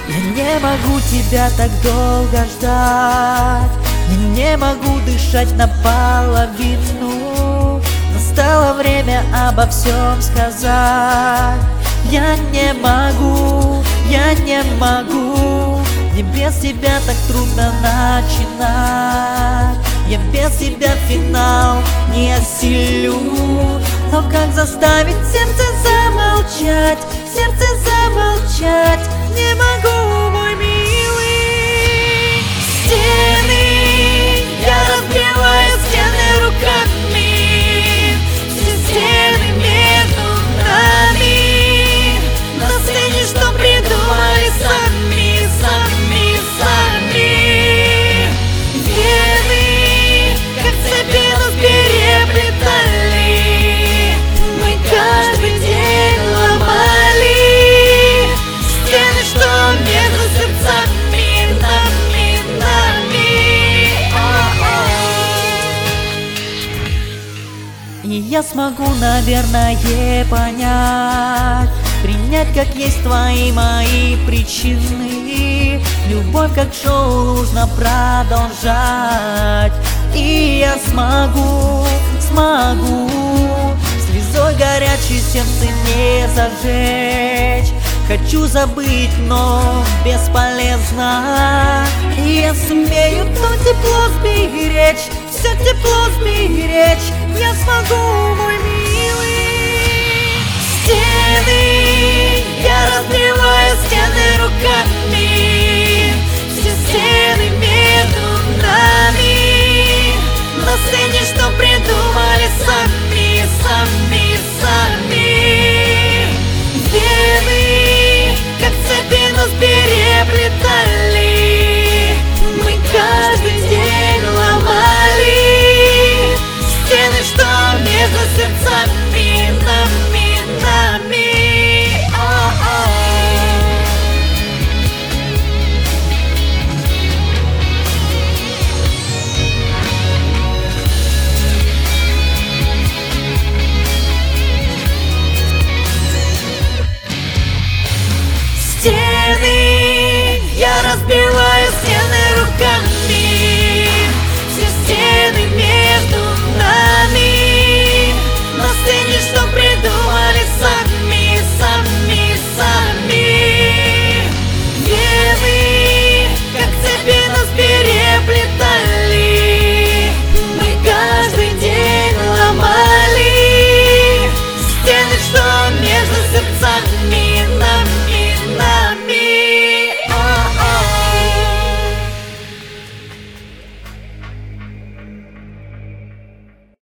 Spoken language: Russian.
Я не могу тебя так долго ждать, я не могу дышать наполовину. Настало время обо всем сказать. Я не могу, мне без тебя так трудно начинать. Я без тебя финал не осилю. Но как заставить сердце замолчать, не могу, мой милый. Стены, я разбиваю стены руками, все стены между нами. На сцене, что придумали сами. Вены, как цепи нас переплетали, мы каждый день ломали стены, что между сердцами нами. И я смогу, наверное, понять, принять как есть твои мои причины. Любовь как шоу нужно продолжать. И я смогу слезой горячей сердце не зажечь. Хочу забыть, но бесполезно. И я сумею то тепло сберечь, все тепло сберечь.